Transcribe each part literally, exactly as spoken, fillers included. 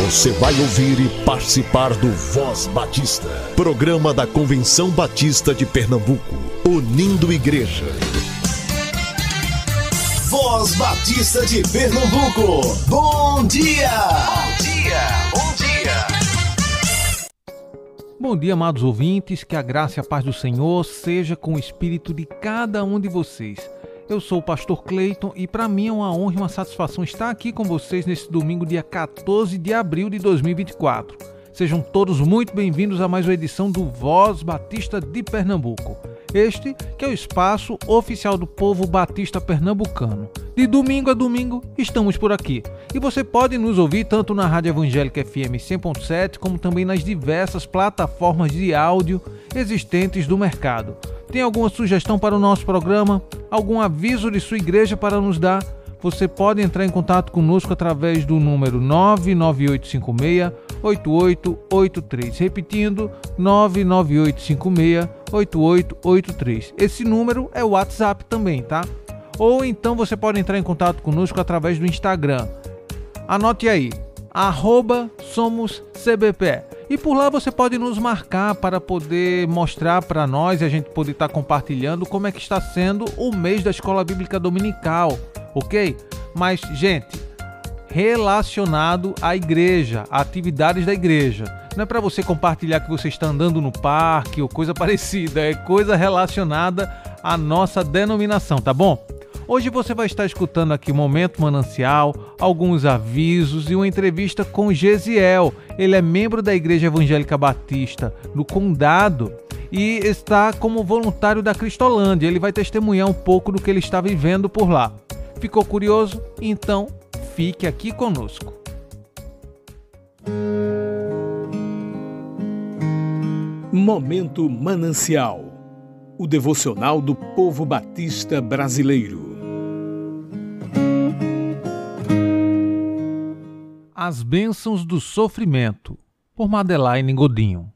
Você vai ouvir e participar do Voz Batista, programa da Convenção Batista de Pernambuco, unindo igreja. Voz Batista de Pernambuco, bom dia! Bom dia, bom dia! Bom dia, amados ouvintes, que a graça e a paz do Senhor seja com o espírito de cada um de vocês. Eu sou o pastor Cleiton e para mim é uma honra e uma satisfação estar aqui com vocês nesse domingo, dia quatorze de abril de dois mil e vinte e quatro. Sejam todos muito bem-vindos a mais uma edição do Voz Batista de Pernambuco. Este que é o espaço oficial do povo batista pernambucano. De domingo a domingo estamos por aqui. E você pode nos ouvir tanto na Rádio Evangélica F M cem ponto sete, como também nas diversas plataformas de áudio existentes do mercado. Tem alguma sugestão para o nosso programa? Algum aviso de sua igreja para nos dar? Você pode entrar em contato conosco através do número nove nove oito cinco seis, oito oito oito três. Repetindo, nove nove oito cinco seis, oito oito oito três. Esse número é o WhatsApp também, tá? Ou então você pode entrar em contato conosco através do Instagram. Anote aí, arroba somos C B P. E por lá você pode nos marcar para poder mostrar para nós e a gente poder estar compartilhando como é que está sendo o mês da Escola Bíblica Dominical, ok? Mas, gente, relacionado à igreja, atividades da igreja. Não é para você compartilhar que você está andando no parque ou coisa parecida, é coisa relacionada à nossa denominação, tá bom? Hoje você vai estar escutando aqui o Momento Manancial, alguns avisos e uma entrevista com Gesiel. Ele é membro da Igreja Evangélica Batista do Condado e está como voluntário da Cristolândia. Ele vai testemunhar um pouco do que ele está vivendo por lá. Ficou curioso? Então fique aqui conosco. Momento Manancial, o devocional do povo batista brasileiro. As Bênçãos do Sofrimento, por Madeleine Godinho.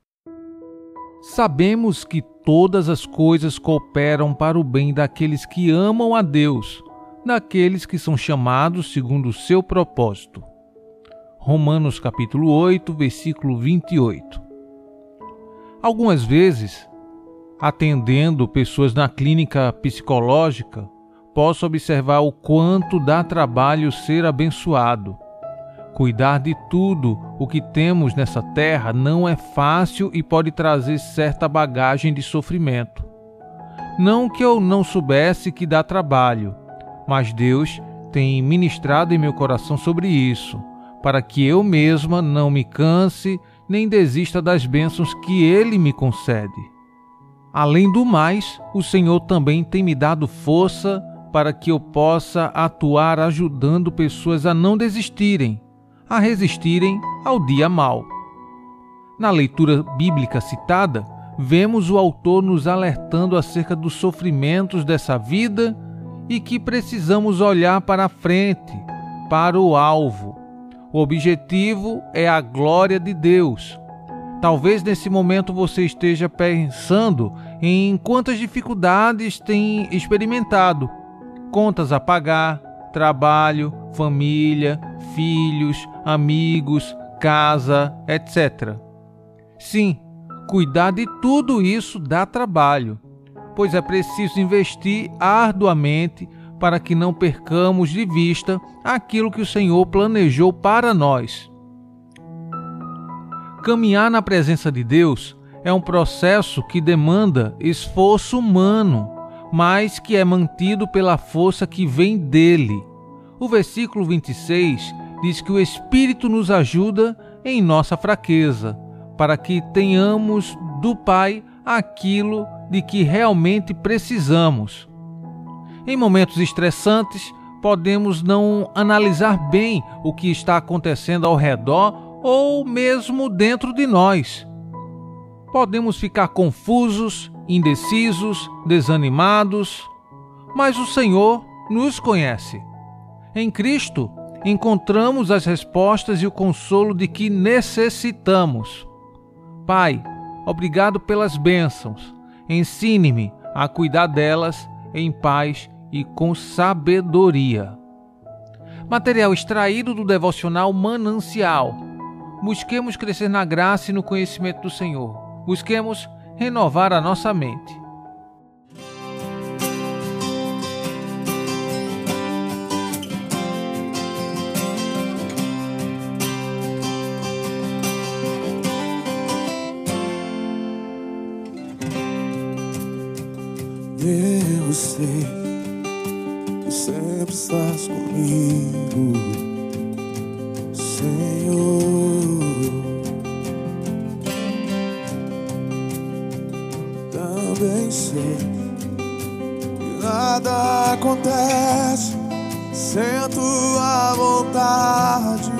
Sabemos que todas as coisas cooperam para o bem daqueles que amam a Deus, daqueles que são chamados segundo o seu propósito. Romanos capítulo oito, versículo vinte e oito. Algumas vezes, atendendo pessoas na clínica psicológica, posso observar o quanto dá trabalho ser abençoado. Cuidar de tudo o que temos nessa terra não é fácil e pode trazer certa bagagem de sofrimento. Não que eu não soubesse que dá trabalho, mas Deus tem ministrado em meu coração sobre isso, para que eu mesma não me canse nem desista das bênçãos que Ele me concede. Além do mais, o Senhor também tem me dado força para que eu possa atuar ajudando pessoas a não desistirem, a resistirem ao dia mau. Na leitura bíblica citada, vemos o autor nos alertando acerca dos sofrimentos dessa vida e que precisamos olhar para a frente, para o alvo. O objetivo é a glória de Deus. Talvez nesse momento você esteja pensando em quantas dificuldades tem experimentado, contas a pagar, trabalho, família, filhos, amigos, casa, etcétera. Sim, cuidar de tudo isso dá trabalho, pois é preciso investir arduamente para que não percamos de vista aquilo que o Senhor planejou para nós. Caminhar na presença de Deus é um processo que demanda esforço humano, mas que é mantido pela força que vem dele. O versículo vinte e seis diz que o Espírito nos ajuda em nossa fraqueza, para que tenhamos do Pai aquilo de que realmente precisamos. Em momentos estressantes, podemos não analisar bem o que está acontecendo ao redor ou mesmo dentro de nós. Podemos ficar confusos, indecisos, desanimados, mas o Senhor nos conhece. Em Cristo, encontramos as respostas e o consolo de que necessitamos. Pai, obrigado pelas bênçãos. Ensine-me a cuidar delas em paz e com sabedoria. Material extraído do devocional Manancial. Busquemos crescer na graça e no conhecimento do Senhor. Busquemos renovar a nossa mente. Eu sei que sempre estás comigo, Senhor. Também sei que nada acontece sem a tua vontade,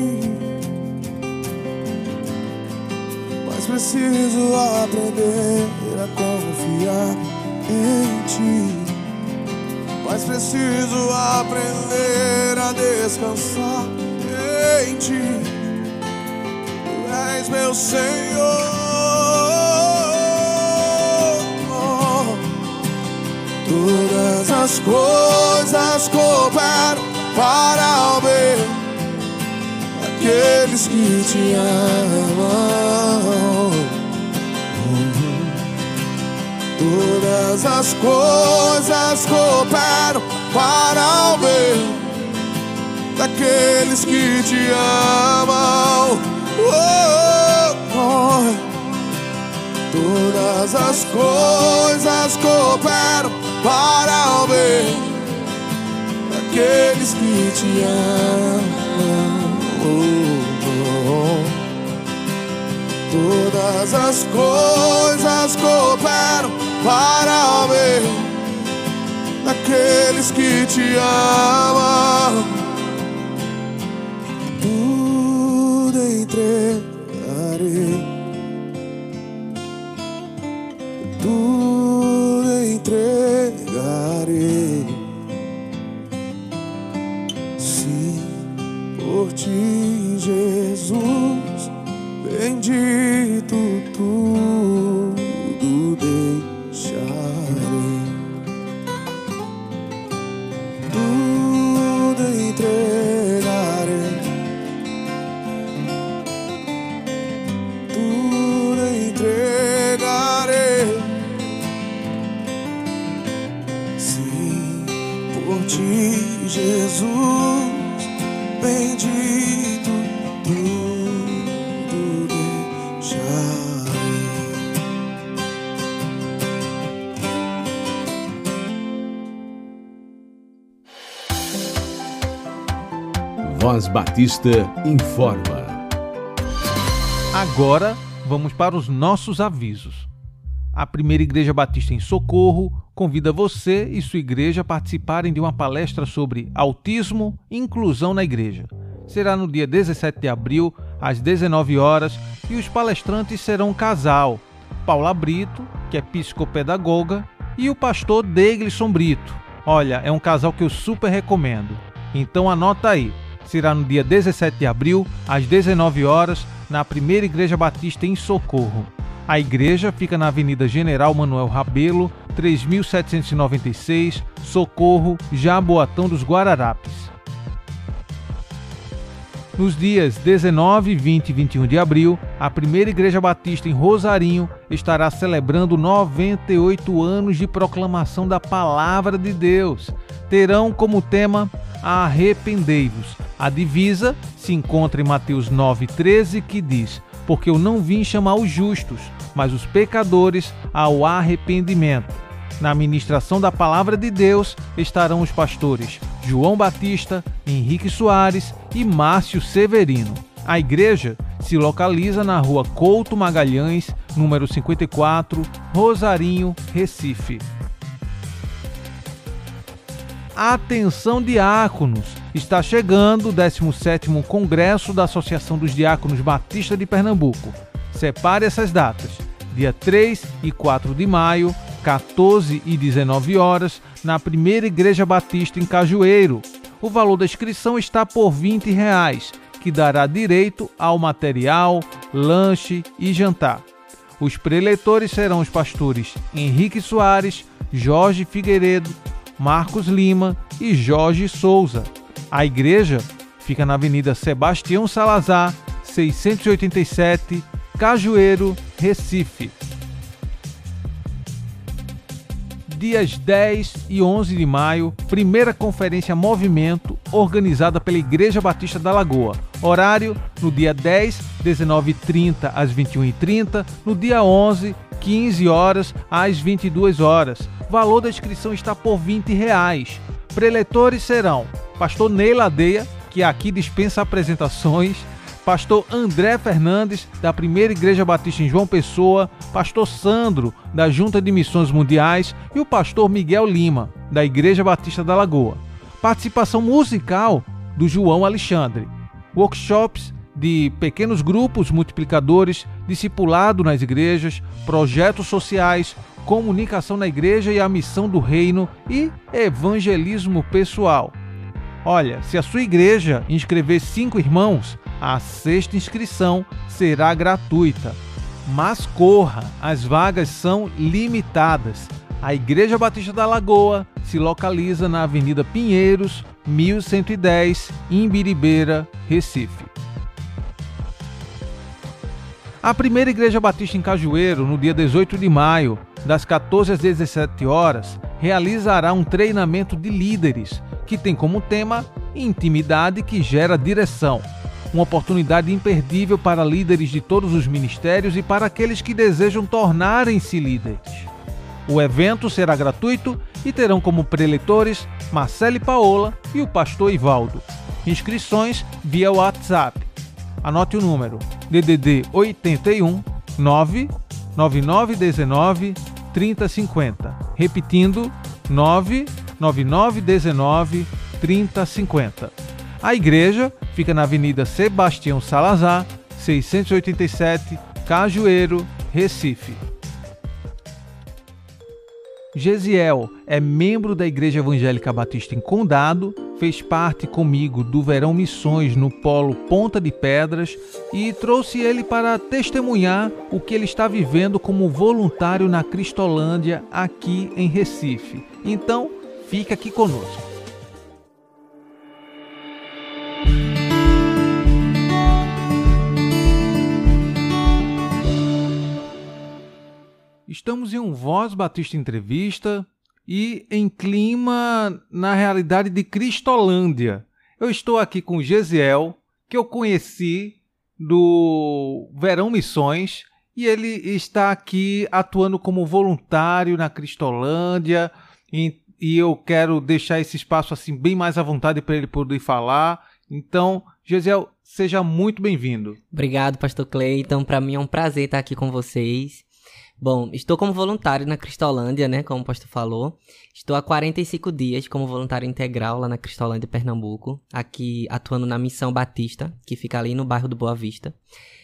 mas preciso aprender a confiar em ti, mas preciso aprender a descansar em ti. Tu és meu Senhor. Todas as coisas cooperam para o bem daqueles que te amam. Todas as coisas cooperam para o bem daqueles que te amam. Oh, oh. Todas as coisas cooperam para o bem daqueles que te amam. Oh, oh. Todas as coisas cooperam para o bem daqueles que te amam. Tudo entregarei, tudo entregarei, sim, por ti, Jesus, bendito tudo deixarei, tudo entregarei, tudo entregarei, sim, por ti, Jesus, bendito tudo deixarei. Voz Batista informa. Agora vamos para os nossos avisos. A Primeira Igreja Batista em Socorro convida você e sua igreja a participarem de uma palestra sobre autismo e inclusão na igreja. Será no dia dezessete de abril, às dezenove horas, e os palestrantes serão um casal, Paula Brito, que é psicopedagoga, e o pastor Deglisson Brito. Olha, é um casal que eu super recomendo. Então anota aí. Será no dia dezessete de abril, às dezenove horas, na Primeira Igreja Batista em Socorro. A igreja fica na Avenida General Manuel Rabelo, três mil setecentos e noventa e seis, Socorro, Jaboatão dos Guararapes. Nos dias dezenove, vinte e vinte e um de abril, a Primeira Igreja Batista em Rosarinho estará celebrando noventa e oito anos de proclamação da Palavra de Deus. Terão como tema Arrependei-vos. A divisa se encontra em Mateus nove, treze, que diz: porque eu não vim chamar os justos, mas os pecadores ao arrependimento. Na ministração da Palavra de Deus estarão os pastores João Batista, Henrique Soares e Márcio Severino. A igreja se localiza na rua Couto Magalhães, número cinquenta e quatro, Rosarinho, Recife. Atenção, diáconos! Está chegando o décimo sétimo Congresso da Associação dos Diáconos Batista de Pernambuco. Separe essas datas, dia três e quatro de maio, quatorze e dezenove horas, na Primeira Igreja Batista em Cajueiro. O valor da inscrição está por vinte reais, que dará direito ao material, lanche e jantar. Os preletores serão os pastores Henrique Soares, Jorge Figueiredo, Marcos Lima e Jorge Souza. A igreja fica na Avenida Sebastião Salazar, seiscentos e oitenta e sete, Cajueiro, Recife. Dias dez e onze de maio, primeira conferência Movimento, organizada pela Igreja Batista da Lagoa. Horário, no dia dez, dezenove e trinta às vinte e uma e trinta, no dia onze, quinze horas às vinte e duas horas. Valor da inscrição está por vinte reais. Preletores serão Pastor Ney Ladeia, que aqui dispensa apresentações, Pastor André Fernandes, da Primeira Igreja Batista em João Pessoa, Pastor Sandro, da Junta de Missões Mundiais e o Pastor Miguel Lima, da Igreja Batista da Lagoa. Participação musical do João Alexandre. Workshops de pequenos grupos multiplicadores, discipulado nas igrejas, projetos sociais, comunicação na igreja e a missão do reino e evangelismo pessoal. Olha, se a sua igreja inscrever cinco irmãos, a sexta inscrição será gratuita. Mas corra, as vagas são limitadas. A Igreja Batista da Lagoa se localiza na Avenida Pinheiros, mil cento e dez, em Imbiribeira, Recife. A Primeira Igreja Batista em Cajueiro, no dia dezoito de maio, das quatorze às dezessete horas, realizará um treinamento de líderes, que tem como tema Intimidade que gera direção. Uma oportunidade imperdível para líderes de todos os ministérios e para aqueles que desejam tornarem-se líderes. O evento será gratuito e terão como preletores Marcelo e Paola e o pastor Ivaldo. Inscrições via WhatsApp. Anote o número D D D oitenta e um, nove nove nove um nove, trinta cinquenta. Repetindo, nove nove nove um nove, trinta cinquenta. A igreja fica na Avenida Sebastião Salazar, seiscentos e oitenta e sete, Cajueiro, Recife. Gesiel é membro da Igreja Evangélica Batista em Condado, fez parte comigo do Verão Missões no Polo Ponta de Pedras e trouxe ele para testemunhar o que ele está vivendo como voluntário na Cristolândia aqui em Recife. Então, fica aqui conosco. Estamos em um Voz Batista Entrevista e em clima, na realidade, de Cristolândia. Eu estou aqui com o Gesiel, que eu conheci do Verão Missões, e ele está aqui atuando como voluntário na Cristolândia, e, e eu quero deixar esse espaço assim bem mais à vontade para ele poder falar. Então, Gesiel, seja muito bem-vindo. Obrigado, pastor Cleiton. Para mim é um prazer estar aqui com vocês. Bom, estou como voluntário na Cristolândia, né, como o pastor falou. Estou há quarenta e cinco dias como voluntário integral lá na Cristolândia, Pernambuco, aqui atuando na Missão Batista, que fica ali no bairro do Boa Vista.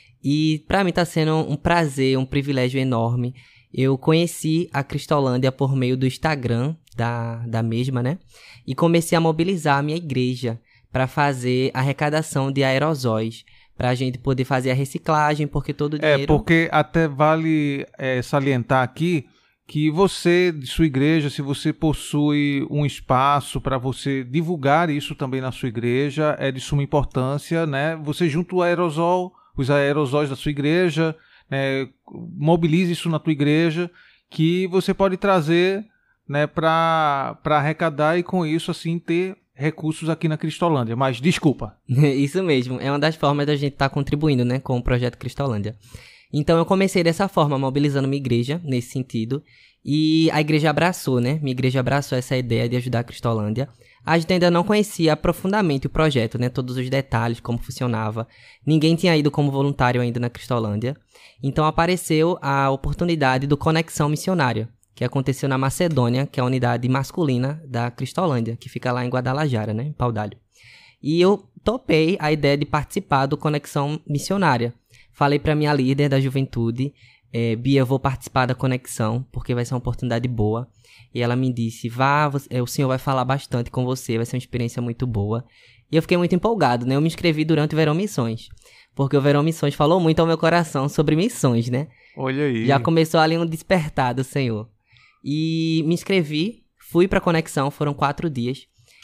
E para mim está sendo um prazer, um privilégio enorme. Eu conheci a Cristolândia por meio do Instagram da, da mesma, né, e comecei a mobilizar a minha igreja para fazer arrecadação de aerosóis, para a gente poder fazer a reciclagem, porque todo o dinheiro... É, porque até vale é, salientar aqui que você, de sua igreja, se você possui um espaço para você divulgar isso também na sua igreja, é de suma importância, né? Você junta o aerosol, os aerosóis da sua igreja, né? Mobilize isso na tua igreja, que você pode trazer, né, para para arrecadar e com isso, assim, ter recursos aqui na Cristolândia, mas desculpa. Isso mesmo, é uma das formas da gente estar tá contribuindo, né, com o projeto Cristolândia. Então eu comecei dessa forma, mobilizando minha igreja nesse sentido, e a igreja abraçou, né, minha igreja abraçou essa ideia de ajudar a Cristolândia. A gente ainda não conhecia profundamente o projeto, né, todos os detalhes, como funcionava. Ninguém tinha ido como voluntário ainda na Cristolândia. Então apareceu a oportunidade do Conexão Missionária, que aconteceu na Macedônia, que é a unidade masculina da Cristolândia, que fica lá em Guadalajara, né, em Paudalho. E eu topei a ideia de participar do Conexão Missionária. Falei para minha líder da juventude, é, Bia, eu vou participar da Conexão, porque vai ser uma oportunidade boa. E ela me disse, vá, você, o senhor vai falar bastante com você, vai ser uma experiência muito boa. E eu fiquei muito empolgado, né, eu me inscrevi durante o Verão Missões, porque o Verão Missões falou muito ao meu coração sobre missões, né. Olha aí. Já começou ali um despertar do Senhor. E me inscrevi, fui para a Conexão, foram quatro dias.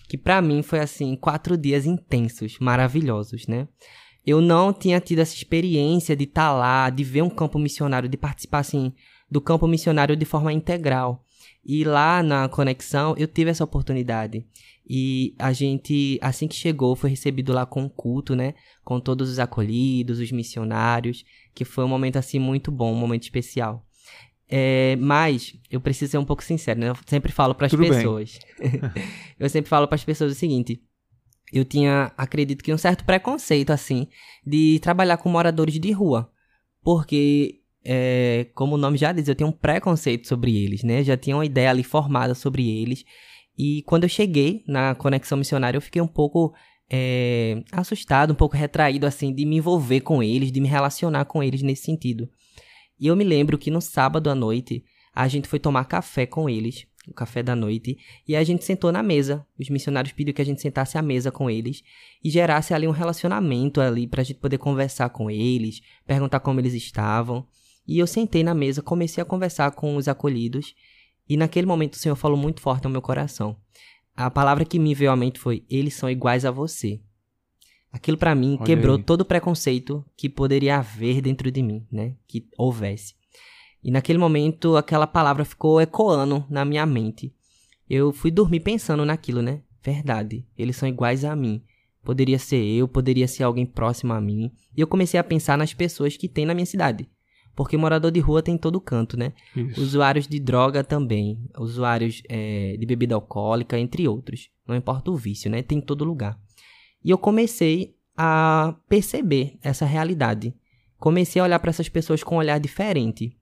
que pra mim foi assim, quatro dias intensos, maravilhosos, né? Eu não tinha tido essa experiência de estar lá, de ver um campo missionário, de participar assim do campo missionário de forma integral. E lá na Conexão eu tive essa oportunidade. E a gente, assim que chegou, foi recebido lá com um culto, né? Com todos os acolhidos, os missionários, que foi um momento assim muito bom, um momento especial. É, mas eu preciso ser um pouco sincero, né? Eu sempre falo para as pessoas. eu sempre falo para as pessoas o seguinte: eu tinha, acredito que um certo preconceito assim de trabalhar com moradores de rua, porque é, como o nome já diz, eu tinha um preconceito sobre eles, né? Eu já tinha uma ideia ali formada sobre eles. E quando eu cheguei na Conexão Missionária, eu fiquei um pouco é, assustado, um pouco retraído assim de me envolver com eles, de me relacionar com eles nesse sentido. E eu me lembro que no sábado à noite, a gente foi tomar café com eles, o café da noite, e a gente sentou na mesa. Os missionários pediram que a gente sentasse à mesa com eles e gerasse ali um relacionamento ali pra gente poder conversar com eles, perguntar como eles estavam. E eu sentei na mesa, comecei a conversar com os acolhidos, e naquele momento o Senhor falou muito forte ao meu coração. A palavra que me veio à mente foi: eles são iguais a você. Aquilo pra mim Olha quebrou aí. todo o preconceito que poderia haver dentro de mim, né? Que houvesse. E naquele momento aquela palavra ficou ecoando na minha mente. Eu fui dormir pensando naquilo, né? Verdade, eles são iguais a mim. Poderia ser eu, poderia ser alguém próximo a mim. E eu comecei a pensar nas pessoas que tem na minha cidade. Porque morador de rua tem em todo canto, né? Isso. Usuários de droga também. Usuários é, de bebida alcoólica, entre outros. Não importa o vício, né? Tem em todo lugar. E eu comecei a perceber essa realidade. Comecei a olhar para essas pessoas com um olhar diferente.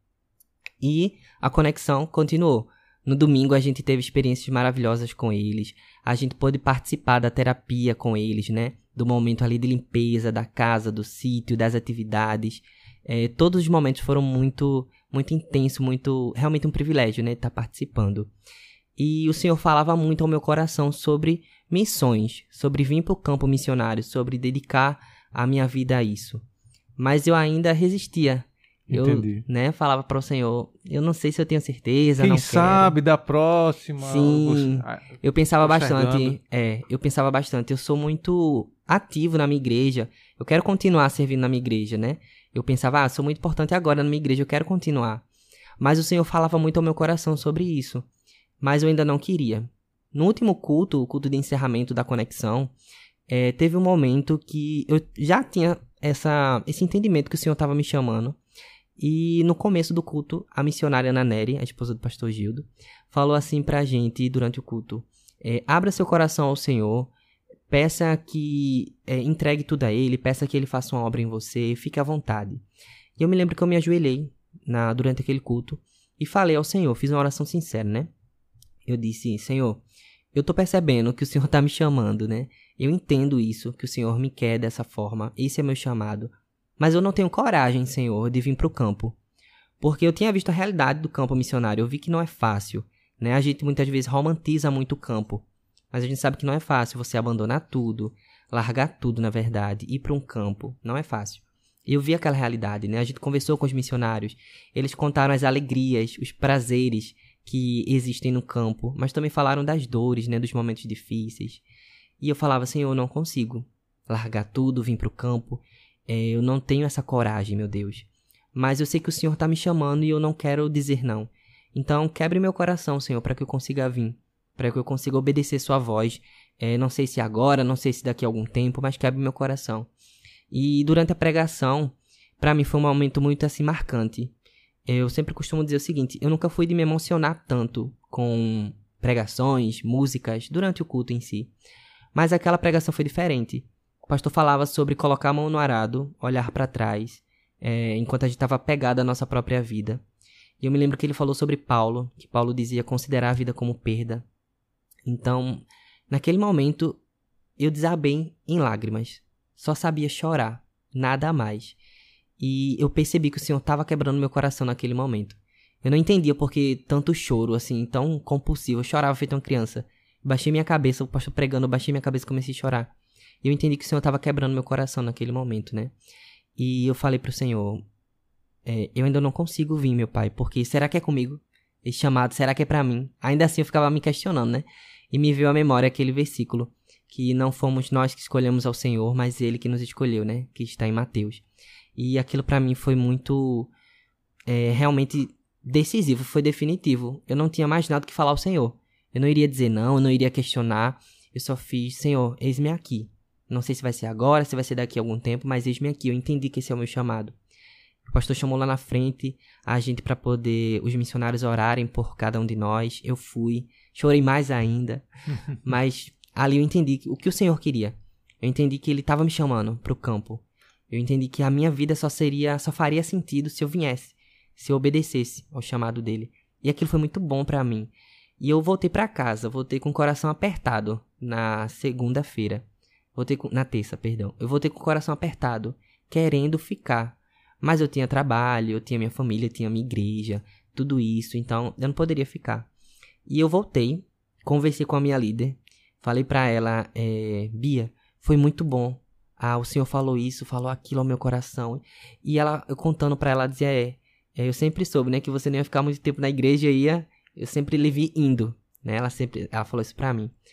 E a conexão continuou. No domingo a gente teve experiências maravilhosas com eles. A gente pôde participar da terapia com eles, né? Do momento ali de limpeza da casa, do sítio, das atividades. É, todos os momentos foram muito, muito intensos, muito, realmente um privilégio, né? Estar participando. E o Senhor falava muito ao meu coração sobre missões, sobre vir para o campo missionário, sobre dedicar a minha vida a isso. Mas eu ainda resistia. Eu, Entendi. né, falava para o Senhor: eu não sei se eu tenho certeza, Quem não sabe da próxima. Sim. Você- Eu pensava Postergando. bastante, é, eu pensava bastante, eu sou muito ativo na minha igreja, eu quero continuar servindo na minha igreja, né? Eu pensava, ah, sou muito importante agora na minha igreja, eu quero continuar. Mas o Senhor falava muito ao meu coração sobre isso, mas eu ainda não queria. No último culto, o culto de encerramento da Conexão, é, teve um momento que eu já tinha essa, esse entendimento que o Senhor estava me chamando. E no começo do culto, a missionária Ana Nery, a esposa do pastor Gildo, falou assim pra gente durante o culto: é, abra seu coração ao Senhor, peça que é, entregue tudo a Ele, peça que Ele faça uma obra em você, fique à vontade. E eu me lembro que eu me ajoelhei na, durante aquele culto e falei ao Senhor, fiz uma oração sincera, né? Eu disse: Senhor, eu tô percebendo que o Senhor tá me chamando, né? Eu entendo isso, que o Senhor me quer dessa forma, esse é meu chamado. Mas eu não tenho coragem, Senhor, de vir para o campo. Porque eu tinha visto a realidade do campo missionário. Eu vi que não é fácil, né? A gente muitas vezes romantiza muito o campo. Mas a gente sabe que não é fácil você abandonar tudo, largar tudo, na verdade, ir para um campo. Não é fácil. Eu vi aquela realidade, né? A gente conversou com os missionários. Eles contaram as alegrias, os prazeres que existem no campo. Mas também falaram das dores, né? Dos momentos difíceis. E eu falava: Senhor, eu não consigo largar tudo, vir para o campo. Eu não tenho essa coragem, meu Deus. Mas eu sei que o Senhor está me chamando e eu não quero dizer não. Então, quebre meu coração, Senhor, para que eu consiga vir. Para que eu consiga obedecer sua voz. É, não sei se agora, não sei se daqui a algum tempo, mas quebre meu coração. E durante a pregação, para mim foi um momento muito assim marcante. Eu sempre costumo dizer o seguinte: eu nunca fui de me emocionar tanto com pregações, músicas, durante o culto em si. Mas aquela pregação foi diferente. O pastor falava sobre colocar a mão no arado, olhar para trás, é, enquanto a gente estava apegado à nossa própria vida. E eu me lembro que ele falou sobre Paulo, que Paulo dizia considerar a vida como perda. Então, naquele momento, eu desabei em lágrimas. Só sabia chorar, nada mais. E eu percebi que o Senhor estava quebrando meu coração naquele momento. Eu não entendia por que tanto choro, assim, tão compulsivo. Eu chorava feito uma criança. Baixei minha cabeça, o pastor pregando, eu baixei minha cabeça e comecei a chorar. E eu entendi que o Senhor estava quebrando meu coração naquele momento, né? E eu falei pro Senhor: é, eu ainda não consigo vir, meu Pai, porque será que é comigo? Esse chamado, será que é pra mim? Ainda assim eu ficava me questionando, né? E me veio à memória aquele versículo, que não fomos nós que escolhemos ao Senhor, mas Ele que nos escolheu, né? Que está em Mateus. E aquilo para mim foi muito, é, realmente decisivo, foi definitivo. Eu não tinha mais nada que falar ao Senhor. Eu não iria dizer não, eu não iria questionar. Eu só fiz, Senhor, eis-me aqui. Não sei se vai ser agora, se vai ser daqui a algum tempo, mas eis-me aqui. Eu entendi que esse é o meu chamado. O pastor chamou lá na frente a gente para poder os missionários orarem por cada um de nós. Eu fui, chorei mais ainda, mas ali eu entendi o que o Senhor queria. Eu entendi que Ele estava me chamando para o campo. Eu entendi que a minha vida só seria, só faria sentido se eu viesse, se eu obedecesse ao chamado dele. E aquilo foi muito bom para mim. E eu voltei para casa, voltei com o coração apertado na segunda-feira. Voltei com, na terça, perdão. Eu voltei com o coração apertado, querendo ficar. Mas eu tinha trabalho, eu tinha minha família, eu tinha minha igreja, tudo isso, então eu não poderia ficar. E eu voltei, conversei com a minha líder, falei pra ela, é, Bia, foi muito bom. Ah, o Senhor falou isso, falou aquilo ao meu coração. E ela, eu contando pra ela, dizia, é, é, eu sempre soube, né, que você não ia ficar muito tempo na igreja, ia, eu sempre lhe vi indo, né, ela sempre, ela falou isso pra mim.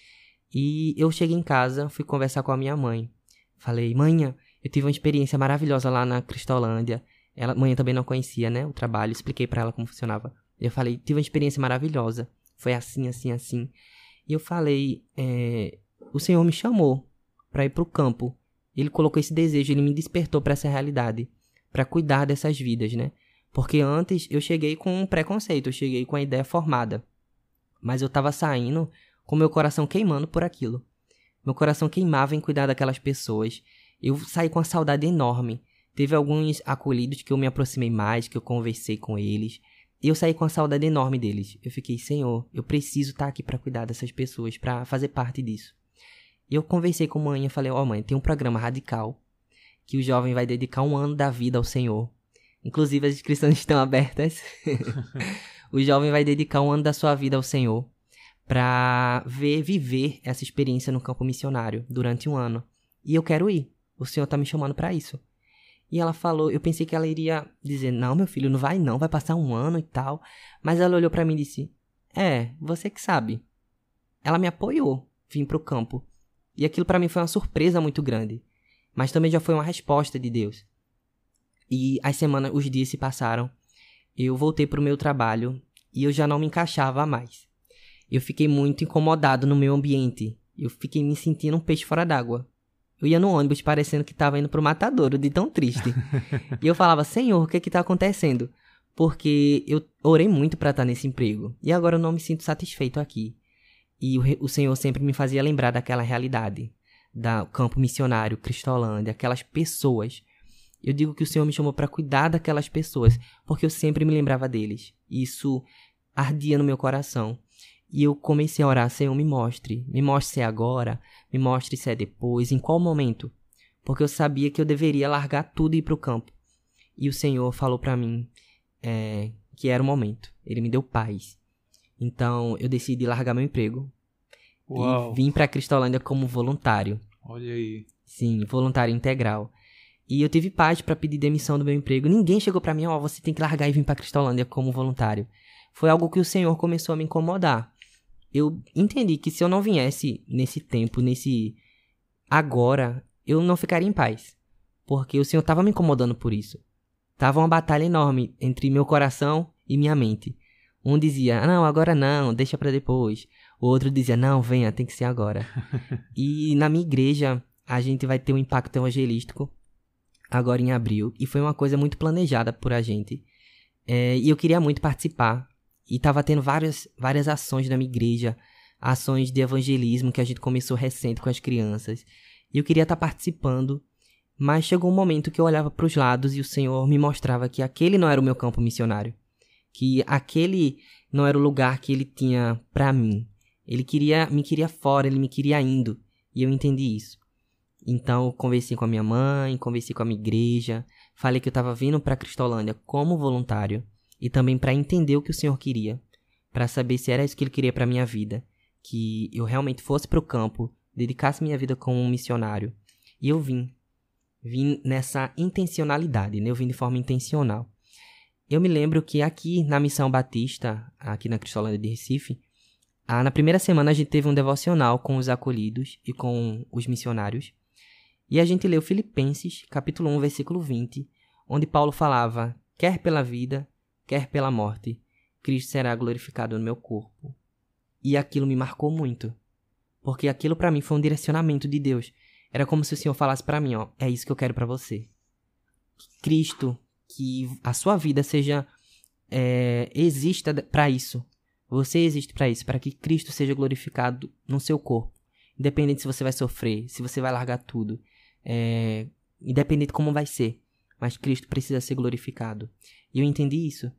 E eu cheguei em casa, fui conversar com a minha mãe. Falei, manhã, eu tive uma experiência maravilhosa lá na Cristolândia. Ela, mãe também não conhecia, né, o trabalho. Expliquei pra ela como funcionava. Eu falei, tive uma experiência maravilhosa. Foi assim, assim, assim. E eu falei, é, o Senhor me chamou pra ir pro campo. Ele colocou esse desejo, Ele me despertou pra essa realidade. Pra cuidar dessas vidas, né. Porque antes eu cheguei com um preconceito. Eu cheguei com a ideia formada. Mas eu tava saindo com meu coração queimando por aquilo. Meu coração queimava em cuidar daquelas pessoas. Eu saí com uma saudade enorme. Teve alguns acolhidos que eu me aproximei mais, que eu conversei com eles. E eu saí com uma saudade enorme deles. Eu fiquei, Senhor, eu preciso estar aqui para cuidar dessas pessoas, para fazer parte disso. E eu conversei com a mãe e falei, ó, oh, mãe, tem um programa radical que o jovem vai dedicar um ano da vida ao Senhor. Inclusive as inscrições estão abertas. O jovem vai dedicar um ano da sua vida ao Senhor para ver, viver essa experiência no campo missionário durante um ano. E eu quero ir. O Senhor tá me chamando pra isso. E ela falou, eu pensei que ela iria dizer, não, meu filho, não vai não, vai passar um ano e tal. Mas ela olhou pra mim e disse, é, você que sabe. Ela me apoiou, vim pro campo. E aquilo pra mim foi uma surpresa muito grande. Mas também já foi uma resposta de Deus. E as semanas, os dias se passaram. Eu voltei pro meu trabalho e eu já não me encaixava mais. Eu fiquei muito incomodado no meu ambiente. Eu fiquei me sentindo um peixe fora d'água. Eu ia no ônibus parecendo que estava indo pro matadouro, de tão triste. E eu falava, Senhor, o que é que tá acontecendo? Porque eu orei muito para estar nesse emprego. E agora eu não me sinto satisfeito aqui. E o, o Senhor sempre me fazia lembrar daquela realidade. Do campo missionário, Cristolândia, aquelas pessoas. Eu digo que o Senhor me chamou para cuidar daquelas pessoas. Porque eu sempre me lembrava deles. Isso ardia no meu coração. E eu comecei a orar, Senhor, me mostre. Me mostre se é agora, me mostre se é depois, em qual momento. Porque eu sabia que eu deveria largar tudo e ir pro campo. E o Senhor falou pra mim é, que era o momento. Ele me deu paz. Então, eu decidi largar meu emprego. Uau. E vim pra Cristolândia como voluntário. Olha aí. Sim, voluntário integral. E eu tive paz pra pedir demissão do meu emprego. Ninguém chegou pra mim, ó, oh, você tem que largar e vir pra Cristolândia como voluntário. Foi algo que o Senhor começou a me incomodar. Eu entendi que se eu não viesse nesse tempo, nesse agora, eu não ficaria em paz. Porque o Senhor estava me incomodando por isso. Tava uma batalha enorme entre meu coração e minha mente. Um dizia, não, agora não, deixa pra depois. O outro dizia, não, venha, tem que ser agora. E na minha igreja, a gente vai ter um impacto evangelístico agora em abril. E foi uma coisa muito planejada por a gente. É, e eu queria muito participar. E tava tendo várias, várias ações na minha igreja, ações de evangelismo que a gente começou recente com as crianças. E eu queria estar participando, mas chegou um momento que eu olhava para os lados e o Senhor me mostrava que aquele não era o meu campo missionário. Que aquele não era o lugar que Ele tinha para mim. Ele queria, me queria fora, Ele me queria indo. E eu entendi isso. Então eu conversei com a minha mãe, conversei com a minha igreja, falei que eu estava vindo para Cristolândia como voluntário. E também para entender o que o Senhor queria. Para saber se era isso que Ele queria para minha vida. Que eu realmente fosse para o campo. Dedicasse minha vida como um missionário. E eu vim. Vim nessa intencionalidade. Né? Eu vim de forma intencional. Eu me lembro que aqui na Missão Batista. Aqui na Cristolândia de Recife. Ah, na primeira semana a gente teve um devocional com os acolhidos e com os missionários. E a gente leu Filipenses, capítulo um, versículo vinte, onde Paulo falava: quer pela vida, quer pela morte, Cristo será glorificado no meu corpo. E aquilo me marcou muito, porque aquilo para mim foi um direcionamento de Deus. Era como se o Senhor falasse para mim, ó, é isso que eu quero para você. Cristo, que a sua vida seja, é, exista para isso. Você existe para isso, para que Cristo seja glorificado no seu corpo. Independente se você vai sofrer, se você vai largar tudo. É, independente de como vai ser. Mas Cristo precisa ser glorificado. E eu entendi isso.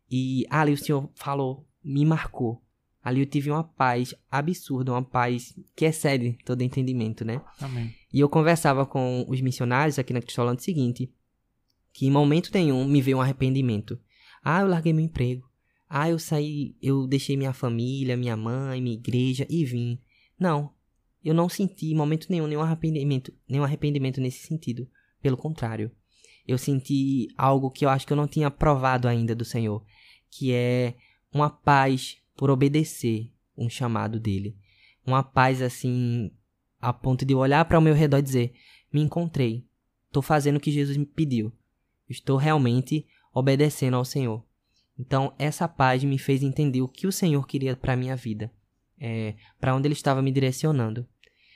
E ali o Senhor falou, me marcou. Ali eu tive uma paz absurda, uma paz que excede todo entendimento, né? Amém. E eu conversava com os missionários aqui na Cristolândia o seguinte, que em momento nenhum me veio um arrependimento. Ah, eu larguei meu emprego. Ah, eu saí, eu deixei minha família, minha mãe, minha igreja e vim. Não, eu não senti em momento nenhum nenhum arrependimento, nenhum arrependimento nesse sentido. Pelo contrário, eu senti algo que eu acho que eu não tinha provado ainda do Senhor, que é uma paz por obedecer um chamado dele. Uma paz assim, a ponto de eu olhar para o meu redor e dizer, me encontrei, estou fazendo o que Jesus me pediu, estou realmente obedecendo ao Senhor. Então, essa paz me fez entender o que o Senhor queria para a minha vida, é, para onde Ele estava me direcionando.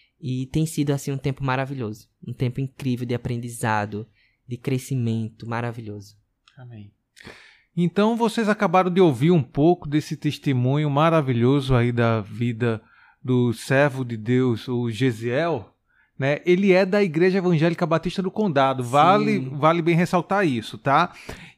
E tem sido, assim, um tempo maravilhoso, um tempo incrível de aprendizado, de crescimento maravilhoso. Amém. Então, vocês acabaram de ouvir um pouco desse testemunho maravilhoso aí da vida do servo de Deus, o Gesiel, né? Ele é da Igreja Evangélica Batista do Condado, vale, vale bem ressaltar isso, tá?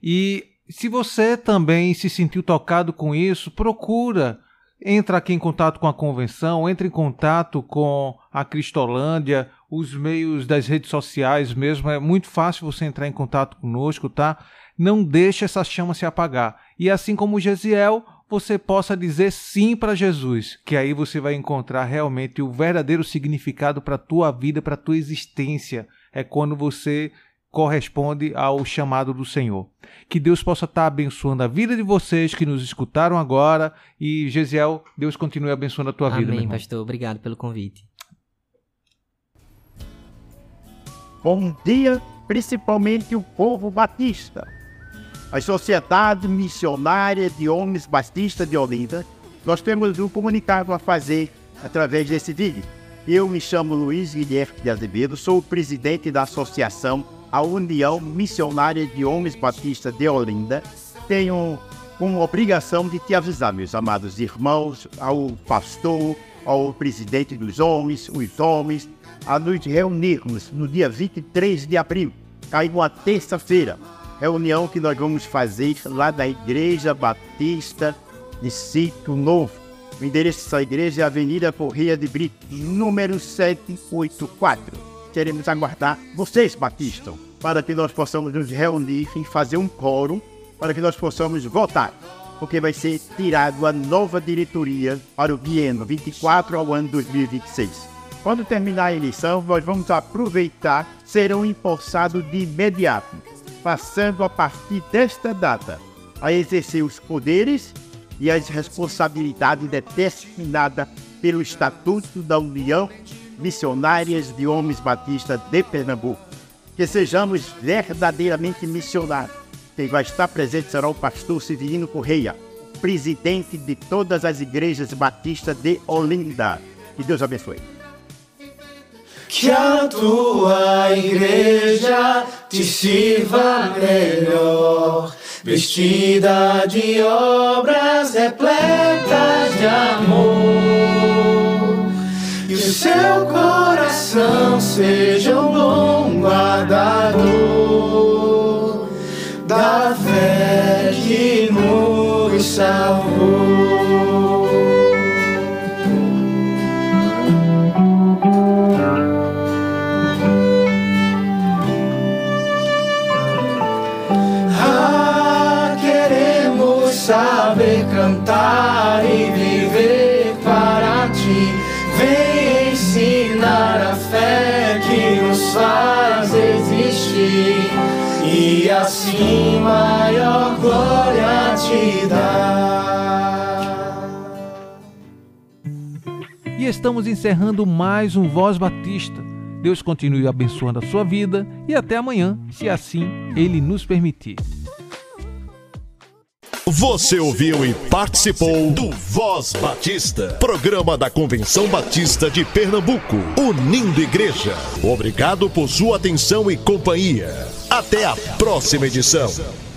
E se você também se sentiu tocado com isso, procura, entra aqui em contato com a convenção, entre em contato com a Cristolândia, os meios das redes sociais mesmo, é muito fácil você entrar em contato conosco, tá? Não deixe essa chama se apagar. E assim como o Gesiel, você possa dizer sim para Jesus, que aí você vai encontrar realmente o verdadeiro significado para a tua vida, para a tua existência. É quando você corresponde ao chamado do Senhor. Que Deus possa estar abençoando a vida de vocês que nos escutaram agora. E, Gesiel, Deus continue abençoando a tua Amém, vida, meu Amém, irmão. pastor. Obrigado pelo convite. Bom dia, principalmente o povo batista. A Sociedade Missionária de Homens Batistas de Olinda, nós temos um comunicado a fazer através desse vídeo. Eu me chamo Luiz Guilherme de Azevedo, sou o presidente da Associação a União Missionária de Homens Batistas de Olinda. Tenho como obrigação de te avisar, meus amados irmãos, ao pastor, ao presidente dos homens, os homens, a nos reunirmos no dia vinte e três de abril, aí uma terça-feira, reunião que nós vamos fazer lá na Igreja Batista de Sítio Novo. O endereço dessa igreja é a Avenida Correia de Brito, número setecentos e oitenta e quatro. Queremos aguardar vocês, batistas, para que nós possamos nos reunir e fazer um quórum, para que nós possamos votar, porque vai ser tirado a nova diretoria para o biênio vinte e quatro ao ano dois mil e vinte e seis. Quando terminar a eleição, nós vamos aproveitar, serão empossados de imediato, passando a partir desta data a exercer os poderes e as responsabilidades determinadas pelo Estatuto da União Missionárias de Homens Batistas de Pernambuco. Que sejamos verdadeiramente missionários. Quem vai estar presente será o pastor Severino Correia, presidente de todas as igrejas batistas de Olinda. Que Deus abençoe. Que a tua igreja te sirva melhor, vestida de obras repletas de amor, e o seu coração seja um bom guardador da fé que nos salvou. Saber cantar e viver para ti, vem ensinar a fé que nos faz existir, e assim maior glória te dar. estamos encerrando mais um Voz Batista. Deus continue abençoando a sua vida e até amanhã, se assim Ele nos permitir. Você ouviu e participou do Voz Batista, programa da Convenção Batista de Pernambuco, unindo igreja. Obrigado por sua atenção e companhia. Até a próxima edição.